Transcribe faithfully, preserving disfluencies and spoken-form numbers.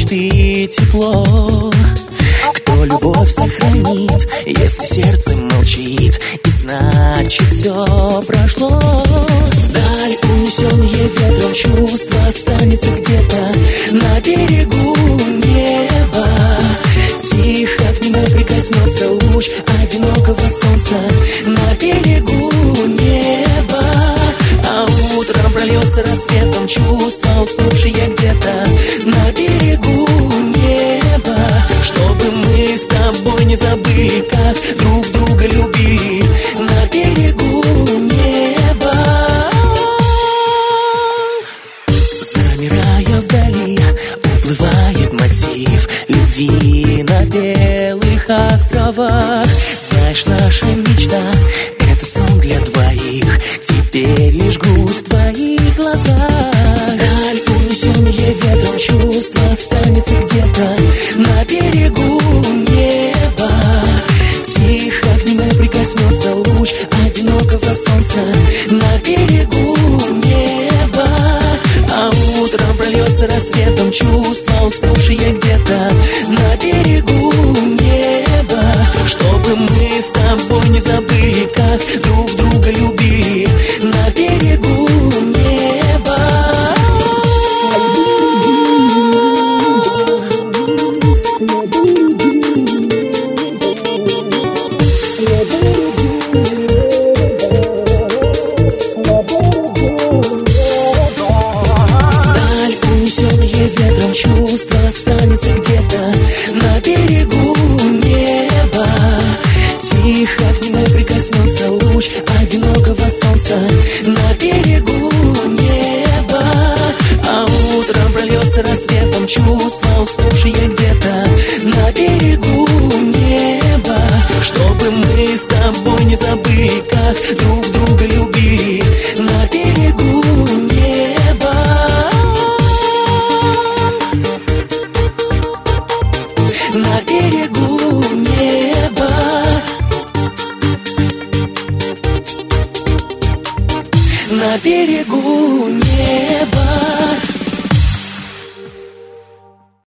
мечты тепло. Кто любовь сохранит, если сердце молчит, и значит все прошло. Вдаль унесенные ветром чувства останется где-то на берегу неба. Тихо к нему прикоснется луч одинокого солнца на берегу неба. А утром прольется рассветом чувства, уснувшие где-то на берегу неба. Чтобы мы с тобой не забыли, как друг друга любили на берегу неба. Замирая вдали, уплывает мотив любви на белых островах. Знаешь, наша мечта — этот сон для двоих, теперь лишь грусть в твоих глазах. Даль, унесенные ветром чувства, останется где-то на берегу неба. Тихо к нему прикоснется луч одинокого солнца на берегу неба. А утром прольется рассветом чувства, уснувшие где-то на берегу неба. Чтобы мы с тобой не забыли, как друг друга любили на берегу неба. Вдаль унесенные ветром чувства останется где-то на берегу неба. Тихо к нему прикоснется луч одинокого солнца на берегу неба. А утром прольется рассветом чувства, уснувшие где-то на берегу неба. Чтобы мы с тобой не забыли, как друг друга любили на берегу неба. На берегу неба. На берегу